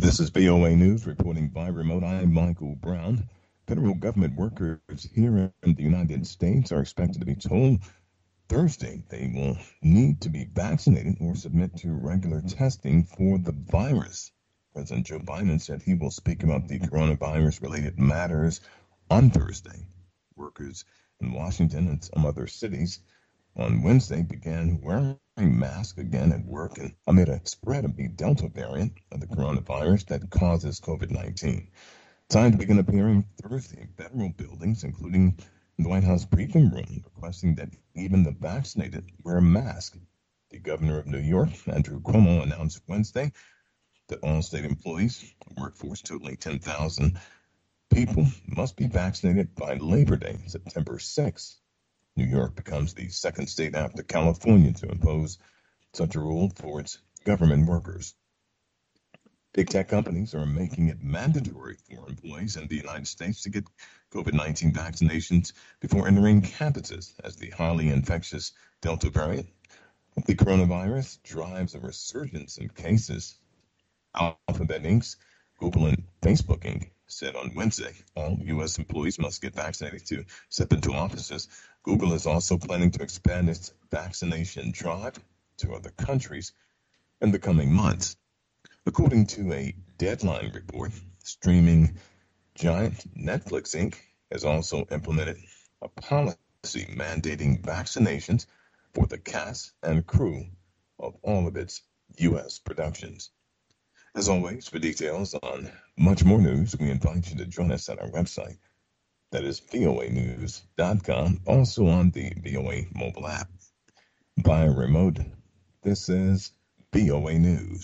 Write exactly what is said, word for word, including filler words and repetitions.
This is V O A News reporting by remote. I'm Michael Brown. Federal government workers here in the United States are expected to be told Thursday they will need to be vaccinated or submit to regular testing for the virus. President Joe Biden said he will speak about the coronavirus related matters on Thursday. Workers in Washington and some other cities on Wednesday began wearing masks again at work and amid a spread of the Delta variant of the coronavirus that causes COVID nineteen. Signs began appearing Thursday in federal buildings, including the White House briefing room, requesting that even the vaccinated wear a mask. The governor of New York, Andrew Cuomo, announced Wednesday that all state employees, a workforce totaling ten thousand people, must be vaccinated by Labor Day, September sixth. New York becomes the second state after California to impose such a rule for its government workers. Big tech companies are making it mandatory for employees in the United States to get COVID nineteen vaccinations before entering campuses, as the highly infectious Delta variant of the coronavirus drives a resurgence in cases. Alphabet Incorporated, Google, and Facebook Incorporated said on Wednesday all U S employees must get vaccinated to step into offices. Google is also planning to expand its vaccination drive to other countries in the coming months. According to a Deadline report, streaming giant Netflix Incorporated has also implemented a policy mandating vaccinations for the cast and crew of all of its U S productions. As always, for details on much more news, we invite you to join us at our website. That is V O A news dot com, also on the V O A mobile app. By remote, this is V O A News.